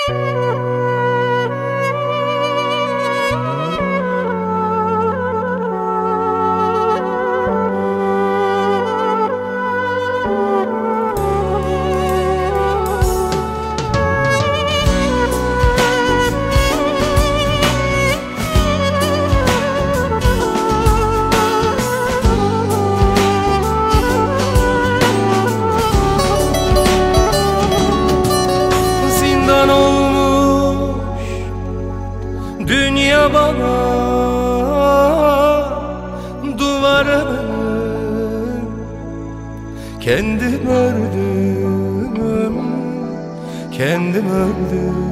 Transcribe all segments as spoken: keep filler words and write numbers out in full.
Dünya bana duvarı, kendim ördüm, kendim ördüm.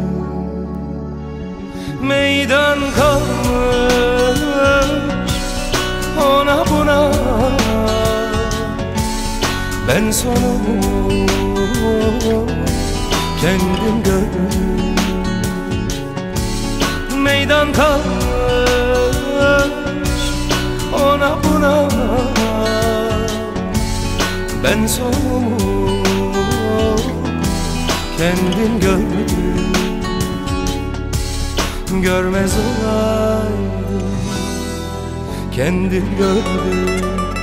Meydan kalmış ona buna, ben sonumu kendim gördüm. Meydan kalmış ona buna, ben sonumu kendim gördüm. Görmez olaydım, kendim gördüm.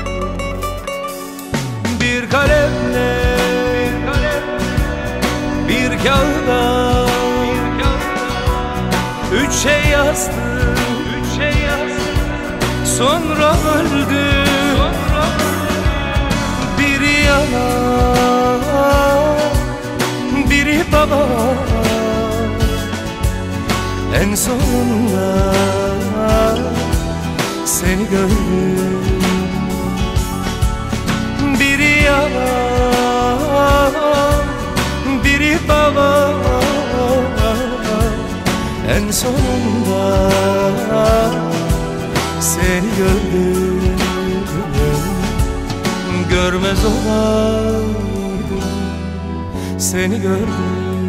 Bir kalemle, bir kağıda üç şey yazdım, üç şey yazdım. Sonra öldüm. Biri yalan, biri baba. En sonunda seni gördüm. Biri yalan, biri baba. En sonunda seni gördüm. Görmez olaydım, seni gördüm.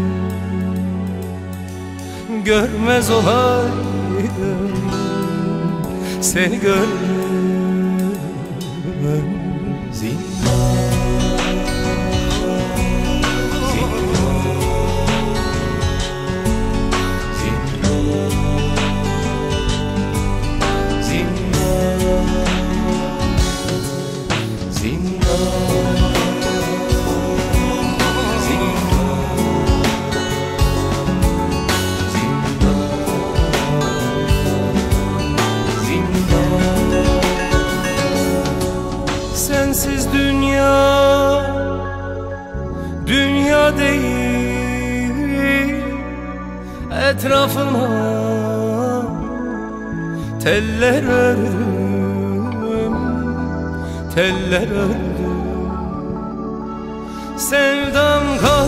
Görmez olaydım, seni gördüm. Zindan. Sensiz dünya, dünya değil. Etrafıma teller ördüm, teller ördüm. Sevdam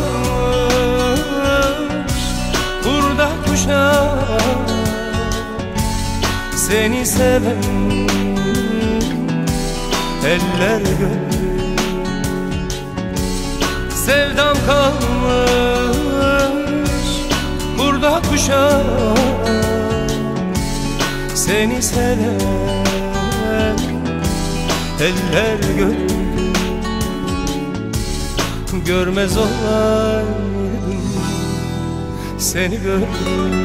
kalmış burada kuşa, seni seven eller gördüm. Sevdam kalmış burada kuşa, seni seven eller gördüm. Görmez olaydım, seni gördüm.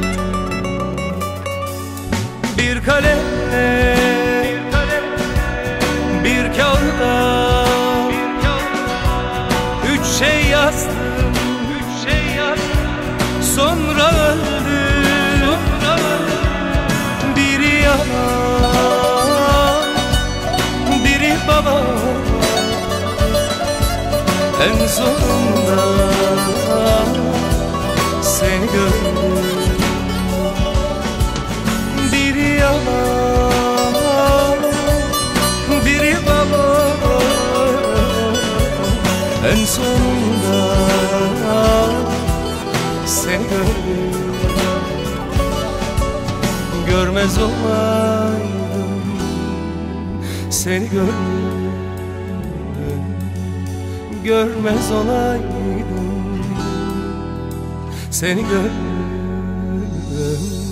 Bir kalemle, bir kağıda üç şey yazdım, üç şey yazdım. Sonra öldüm. Biri yalan, biri baba. En sonunda seni gördüm. Biri yalan, biri baba. En sonunda seni gördüm. Görmez olaydım, seni gördüm. Görmez olaydım, seni gördüm.